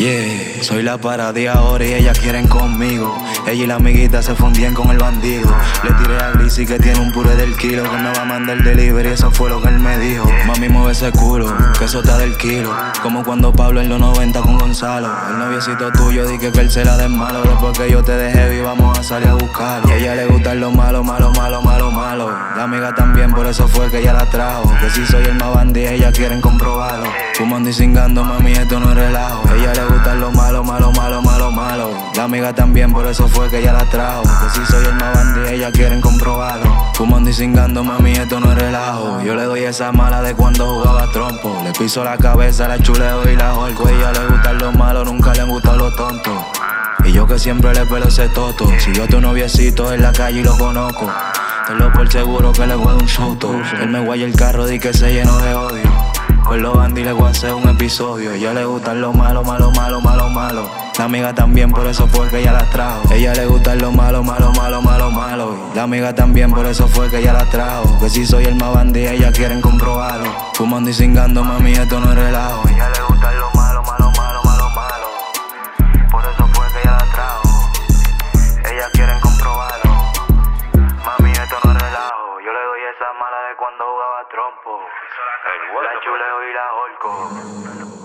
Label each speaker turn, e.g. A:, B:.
A: Yeah, soy la paradía ahora y ellas quieren conmigo. Ella y la amiguita se fundían con el bandido. Le tiré a Glizzy que tiene un puré del kilo, que me va a mandar el delivery, eso fue lo que él me dijo. Mami, mueve ese culo, que eso está del kilo. Como cuando Pablo en los 90 con Gonzalo. El noviecito tuyo dije que él se la den malo. Después que yo te dejé y vamos a salir a buscarlo. Y a ella le gustan lo malo, malo, malo, malo, malo. La amiga también, por eso fue que ella la trajo. Que si soy el más bandido, ellas quieren comprobarlo. Fumando y cingando, mami, esto no es relajo. A ella le gustan lo malo, malo, malo, malo, malo. La amiga también, por eso fue que ella la trajo. Que si soy el más bandido, ellas quieren comprobarlo. Fumando y cingando, mami, esto no es relajo. Yo le doy esa mala de cuando jugaba trompo. Le piso la cabeza, la chuleo y la holco. A ella le gustan lo malo, nunca le han gustado los tontos. Y yo que siempre le pelo ese toto. Si yo tu noviecito en la calle y lo conozco, tenlo por seguro que le voy a dar un susto. Él me guaya el carro, di que se llenó de odio. Con los bandis le voy a hacer un episodio. A ella le gustan lo malo, malo, malo, malo, malo. La amiga también, por eso fue que ella la trajo. A ella le gustan lo malo, malo, malo, malo, malo. La amiga también, por eso fue que ella la trajo. Que si soy el más bandido, ellas quieren comprobarlo. Fumando y cingando, mami, esto no es relajo. A ella le gustan lo malo, malo, malo, malo, malo. Por eso fue que ella la trajo. Ellas quieren comprobarlo. Mami, esto no es relajo. Yo le doy esa mala de cuando jugaba trompo. La chuleo y la holco.